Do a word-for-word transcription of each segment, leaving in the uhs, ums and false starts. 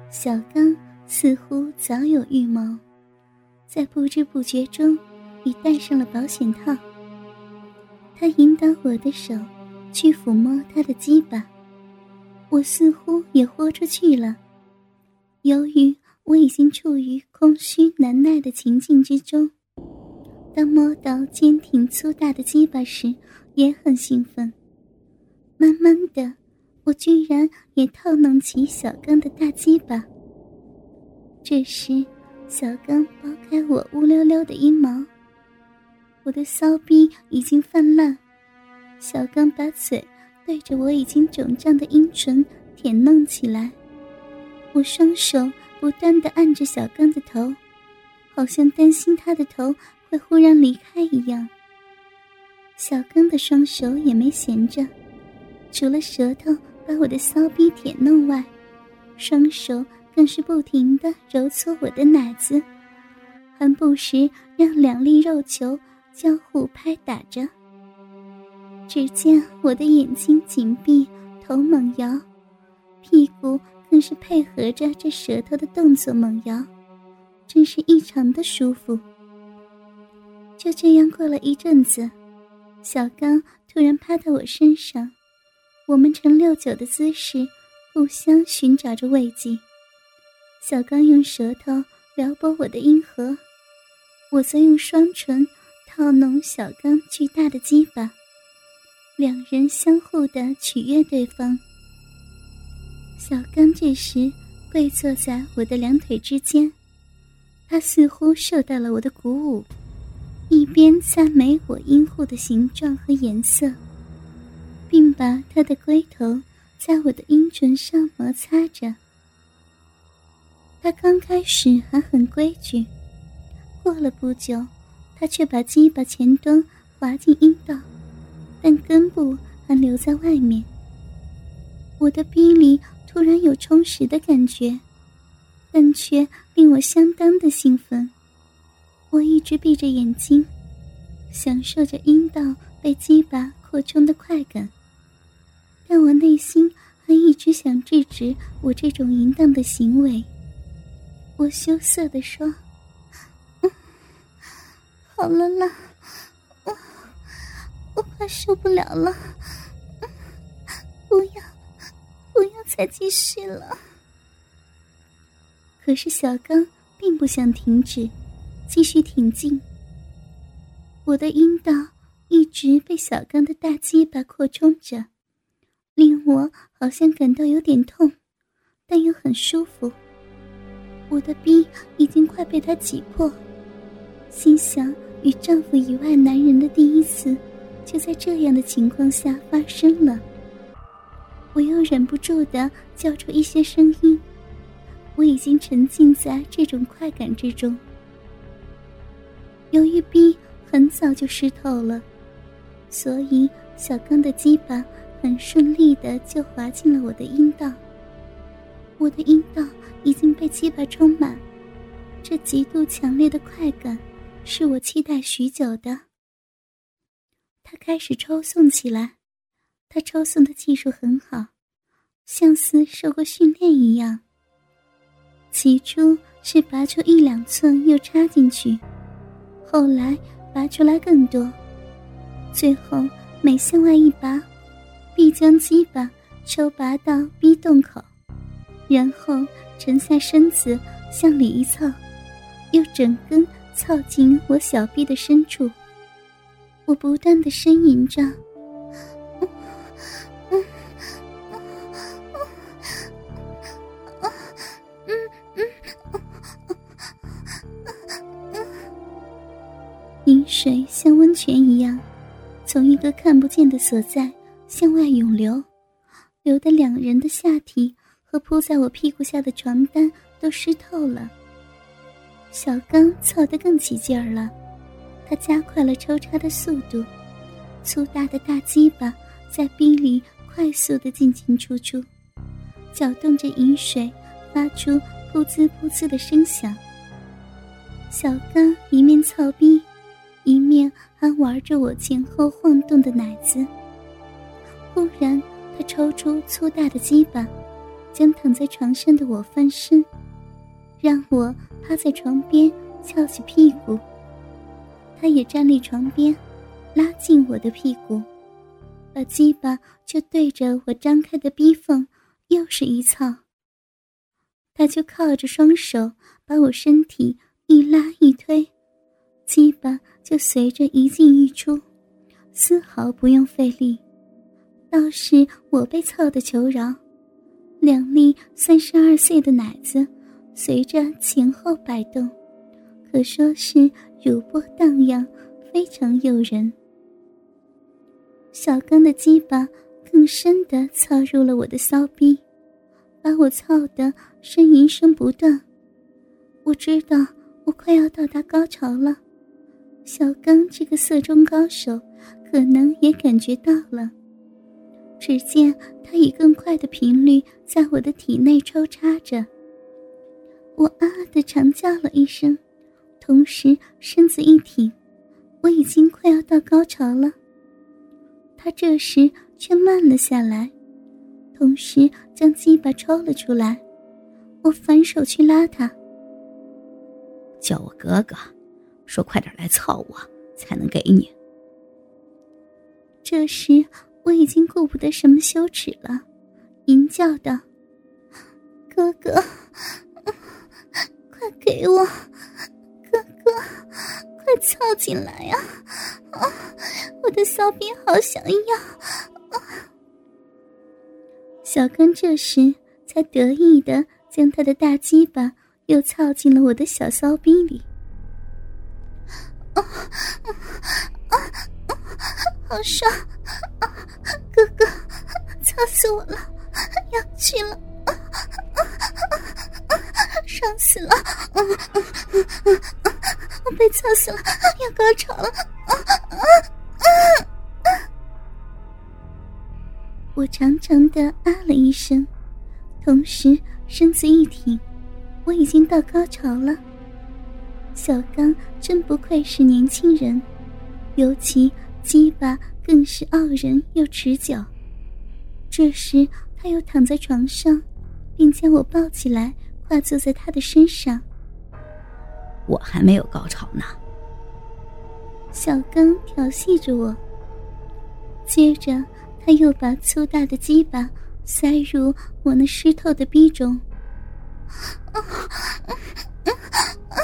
小刚似乎早有预谋，在不知不觉中已戴上了保险套。他引导我的手去抚摸他的鸡巴，我似乎也豁出去了。由于我已经处于空虚难耐的情境之中，当摸到坚挺粗大的鸡巴时也很兴奋。慢慢的，我居然也套弄起小刚的大鸡巴。这时小刚剥开我乌溜溜的阴毛，我的骚逼已经泛滥，小刚把嘴对着我已经肿胀的阴唇舔弄起来。我双手不断地按着小刚的头，好像担心他的头会忽然离开一样。小刚的双手也没闲着，除了舌头把我的骚逼舔弄外，双手更是不停地揉搓我的奶子，还不时让两粒肉球交互拍打着。只见我的眼睛紧闭，头猛摇，屁股更是配合着这舌头的动作猛摇，真是异常的舒服。就这样过了一阵子，小刚突然趴到我身上，我们呈六九的姿势互相寻找着慰藉。小刚用舌头撩拨我的阴核，我则用双唇套弄小刚巨大的鸡巴，两人相互地取悦对方。小刚这时跪坐在我的两腿之间，他似乎受到了我的鼓舞，一边赞美我阴户的形状和颜色，并把他的龟头在我的阴唇上摩擦着。他刚开始还很规矩，过了不久，他却把鸡巴前端滑进阴道，但根部还留在外面。我的逼里突然有充实的感觉，但却令我相当的兴奋。我一直闭着眼睛，享受着阴道被鸡巴扩充的快感，但我内心还一直想制止我这种淫荡的行为。我羞涩地说：嗯，好了啦，我我快受不了了，嗯，不要不要再继续了。可是小刚并不想停止，继续挺进。我的阴道一直被小刚的大鸡巴扩充着，令我好像感到有点痛，但又很舒服。我的逼已经快被他挤破，心想与丈夫以外男人的第一次就在这样的情况下发生了。我又忍不住地叫出一些声音，我已经沉浸在这种快感之中。由于逼很早就湿透了，所以小刚的鸡巴很顺利地就滑进了我的阴道。我的阴道已经被鸡巴充满，这极度强烈的快感是我期待许久的。他开始抽送起来，他抽送的技术很好，像似受过训练一样。起初是拔出一两寸又插进去，后来拔出来更多，最后每向外一拔，必将鸡巴抽拔到逼洞口，然后沉下身子向里一凑，又整根凑进我小臂的深处。我不断地呻吟着，嗯嗯嗯，饮水像温泉一样从一个看不见的所在向外涌流，流得两人的下体和铺在我屁股下的床单都湿透了。小刚凑得更起劲儿了，他加快了抽插的速度，粗大的大鸡巴在逼里快速地进进出出，搅动着饮水发出噗呲噗呲的声响。小刚一面操逼，一面还玩着我前后晃动的奶子。忽然他抽出粗大的鸡巴， 将躺在床上的我翻身，让我趴在床边翘起屁股。他也站立床边，拉近我的屁股，把鸡巴就对着我张开的逼缝又是一操。他就靠着双手把我身体一拉一推，鸡巴就随着一进一出，丝毫不用费力。倒是我被操得求饶，两粒三十二岁的奶子随着前后摆动，可说是乳波荡漾，非常诱人。小刚的鸡巴更深地操入了我的骚逼，把我操得呻吟声不断。我知道我快要到达高潮了，小刚这个色中高手可能也感觉到了。只见他以更快的频率在我的体内抽插着，我啊地长叫了一声，同时身子一挺，我已经快要到高潮了。他这时却慢了下来，同时将鸡巴抽了出来。我反手去拉他， 叫我哥哥，说快点来操我，才能给你。 这时我已经顾不得什么羞耻了，吟叫道：哥哥，快给我，哥哥，快操进来呀！啊，我的骚逼好想要！啊！小刚这时才得意地将他的大鸡巴又操进了我的小骚逼里。啊啊啊啊！好爽！啊，哥哥，操死我了，要去了！啊啊啊！爽死了！啊啊啊啊！我被操死了，要高潮了！啊啊啊啊！我长长的啊了一声，同时身子一挺，我已经到高潮了。小刚真不愧是年轻人，尤其鸡巴更是傲人又持久。这时他又躺在床上，并将我抱起来跨坐在他的身上。 我还没有高潮呢。 小刚调戏着我，接着他又把粗大的鸡巴塞入我那湿透的逼中。啊啊啊啊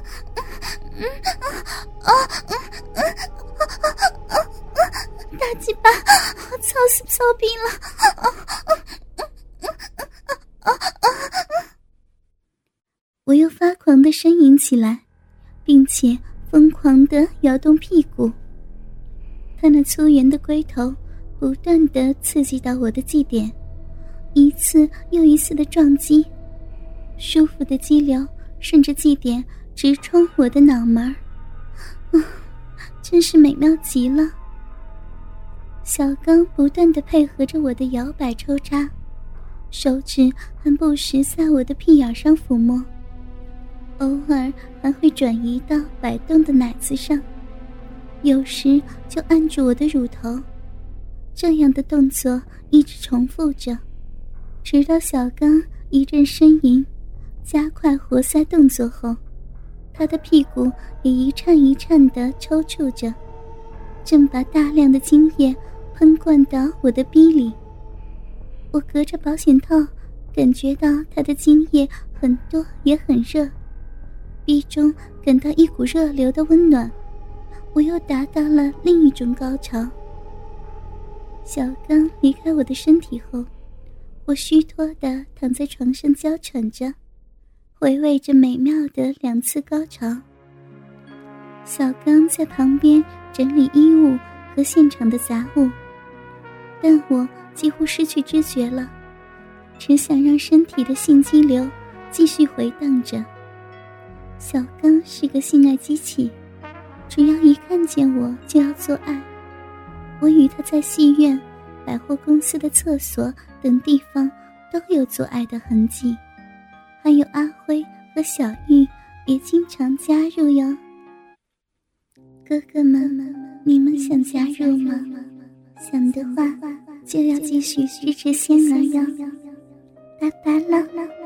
啊啊啊！大鸡巴，我操死骚逼了！啊啊啊啊啊！我又发狂地呻吟起来，并且疯狂地摇动屁股。他那粗圆的龟头不断地刺激到我的祭点，一次又一次的撞击，舒服的激流顺着祭点直冲我的脑门儿。啊，真是美妙极了。小刚不断地配合着我的摇摆抽插，手指还不时在我的屁眼上抚摸，偶尔还会转移到摆动的奶子上，有时就按住我的乳头。这样的动作一直重复着，直到小刚一阵呻吟，加快活塞动作后，他的屁股也一颤一颤地抽搐着，正把大量的精液喷灌到我的逼里。我隔着保险套感觉到他的精液很多也很热，逼中感到一股热流的温暖，我又达到了另一种高潮。小刚离开我的身体后，我虚脱地躺在床上娇喘着，回味着美妙的两次高潮。小刚在旁边整理衣物和现场的杂物，但我几乎失去知觉了，只想让身体的性激流继续回荡着。小刚是个性爱机器，只要一看见我就要做爱。我与他在戏院、百货公司的厕所等地方都有做爱的痕迹，还有阿辉和小玉也经常加入哟。哥哥们，你们想加入吗？想的话就要继续支持仙儿哟。 拜拜了。